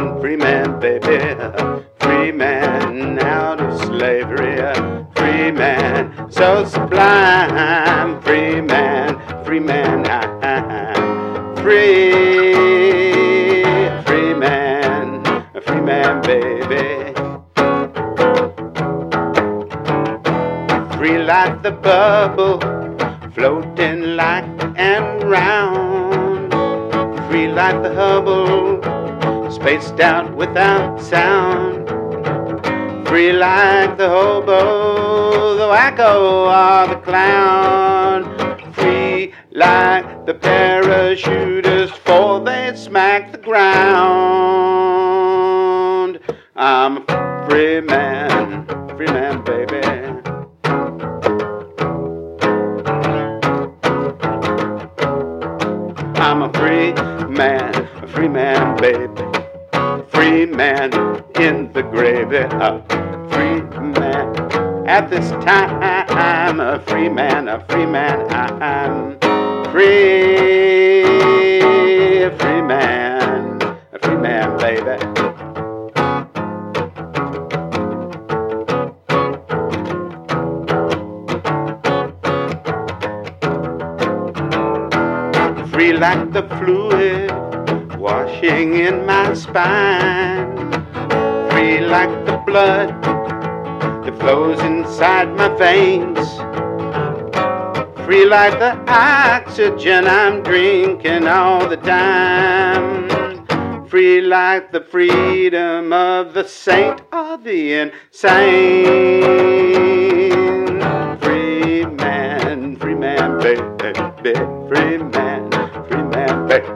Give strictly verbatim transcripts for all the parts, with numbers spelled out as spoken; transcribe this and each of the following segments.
man, free man, baby. Free man out of slavery. Free man, so sublime. Free man, free man, free, free man, free man, baby. Free like the bubble, floating like and round. Free like the Hubble, spaced out without sound. Free like the hobo, the wacko or the clown. Free like the parachuters before they smack the ground. I'm a free man, free man, baby. I'm a free man, a free man, baby. Free man in the gravy. A free man at this time. A free man, a free man. I'm free, a free man, a free man, baby. Free like the fluid washing in my spine. Free like the blood that flows inside my veins. Free like the oxygen I'm drinking all the time. Free like the freedom of the saint or the insane. Free man, free man, baby, free man, free man, baby.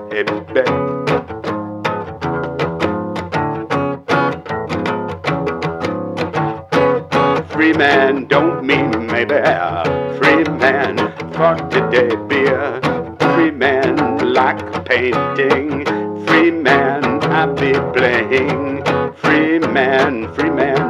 Free man don't mean maybe. Free man for today be a free man like painting. Free man I be playing. Free man, free man,